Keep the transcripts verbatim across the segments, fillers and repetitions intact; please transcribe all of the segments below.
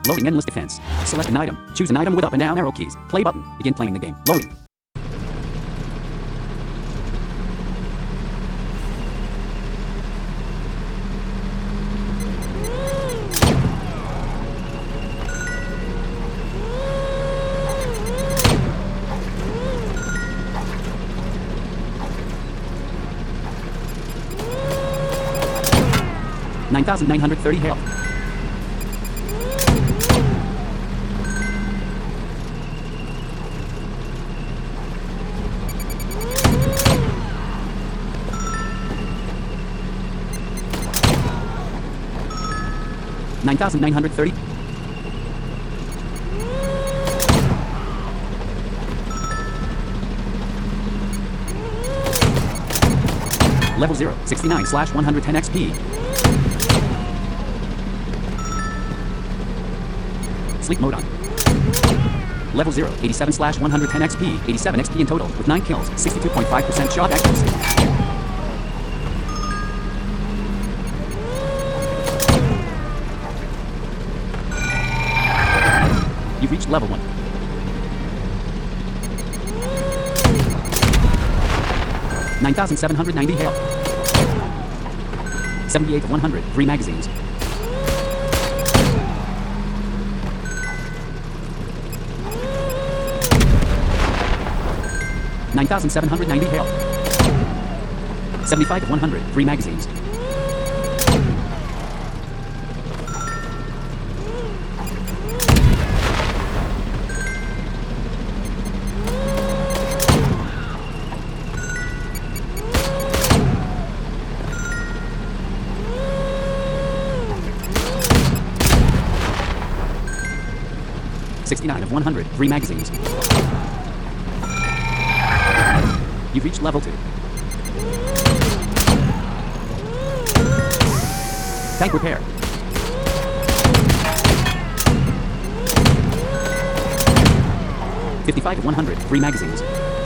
Loading endless defense. Select an item. Choose an item with up and down arrow keys. Play button. Begin playing the game. Loading. nine thousand nine hundred thirty health. nine thousand nine hundred thirty. Level zero, sixty-nine slash one hundred ten X P. Sleep mode on. Level zero, eighty-seven slash one hundred ten X P, eighty-seven X P in total, with nine kills, sixty-two point five percent shot accuracy. You've reached level one. nine thousand seven hundred ninety health. seventy-eight of one hundred, three magazines. nine thousand seven hundred ninety health. seventy-five of one hundred, three magazines. sixty-nine of one hundred, three magazines. You've reached level two. Tank repair. fifty-five of one hundred, three magazines.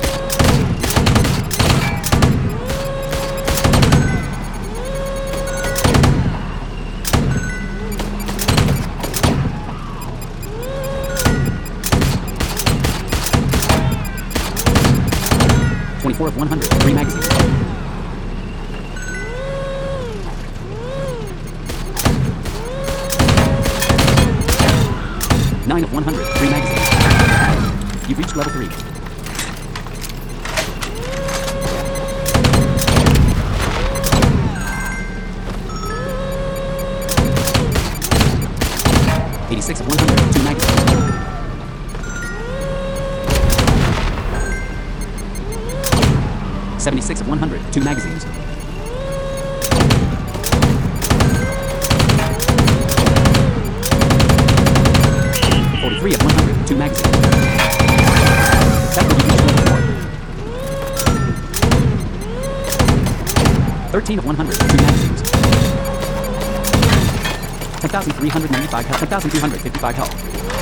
twenty-four of one hundred, three magazines. nine of one hundred, three magazines. You've reached level three. eighty-six of one hundred, two magazines. seventy-six of one hundred, two magazines. forty-three of one hundred, two magazines. That will be level four. thirteen of one hundred, two magazines. ten thousand three hundred ninety-five health, ten thousand two hundred fifty-five health.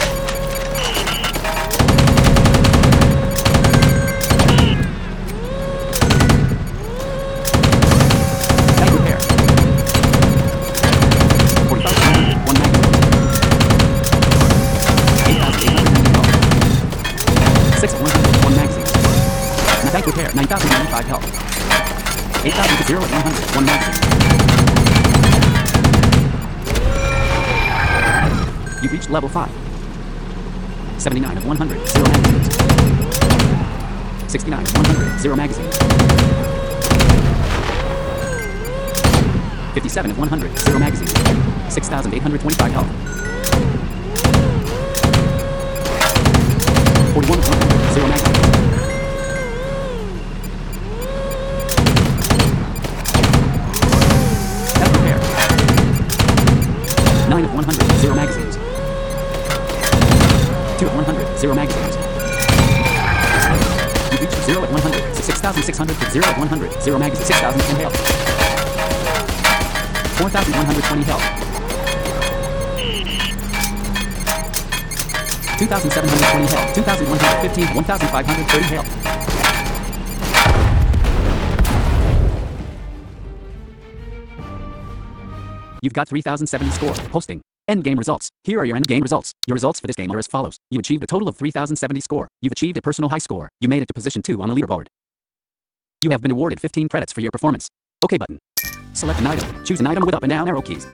Tank repair, nine thousand ninety-five health. eight thousand to zero at one hundred, one magazine. You've reached level five. seventy-nine of one hundred, zero magazines. sixty-nine of one hundred, zero magazines. fifty-seven of one hundred, zero magazines. six thousand eight hundred twenty-five health. forty-one of one hundred, zero magazines. nine of one hundred, zero magazines. two of one hundred, zero magazines. You reached zero at one hundred, six thousand six hundred to zero at one hundred, zero magazines, six thousand ten health. four thousand one hundred twenty health. two thousand seven hundred twenty health, two thousand one hundred fifteen, one thousand five hundred thirty health. You've got three thousand seventy score. Hosting. Endgame results. Here are your endgame results. Your results for this game are as follows. You achieved a total of three thousand seventy score. You've achieved a personal high score. You made it to position two on the leaderboard. You have been awarded fifteen credits for your performance. OK button. Select an item. Choose an item with up and down arrow keys.